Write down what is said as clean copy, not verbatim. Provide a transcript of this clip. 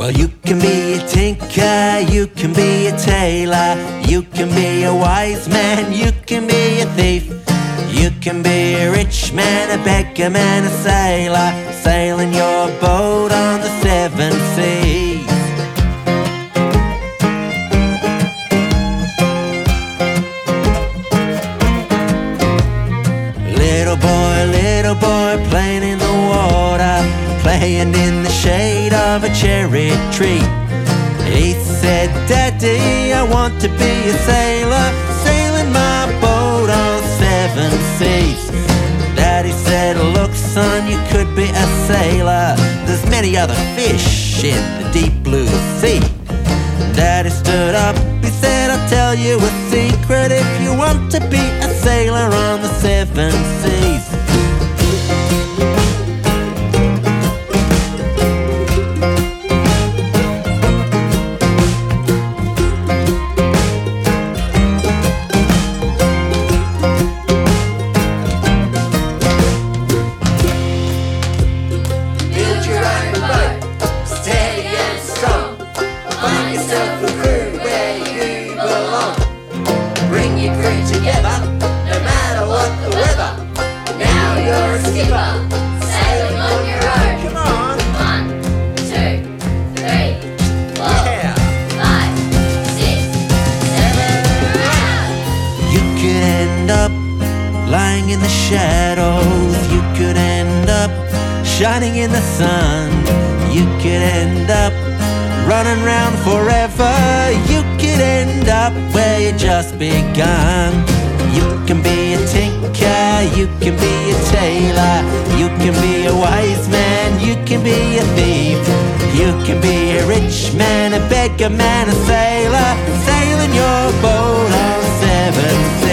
Well, you can be a tinker, you can be a tailor, you can be a wise man, you can be a thief, you can be a rich man, a beggar man, a sailor, sailing your boat on the seven seas. Little boy, playing in the water, playing in the shade of a cherry tree. He said, Daddy, I want to be a sailor, sailing my boat on seven seas. Daddy said, look son, you could be a sailor, there's many other fish in the deep blue sea. Daddy stood up, he said, I'll tell you a secret, if you want to be a sailor on the seven seas. Together, no matter what the weather. Now you're a skipper, sailing on your own. Come on. 1, 2, 3, 4, Yeah. 5, 6, 7, out. You could end up lying in the shadows, you could end up shining in the sun, you could end up running round forever, you could end up where you just begun. You can be a tinker, you can be a tailor, you can be a wise man, you can be a thief, you can be a rich man, a beggar man, a sailor, sailing your boat on seven seas.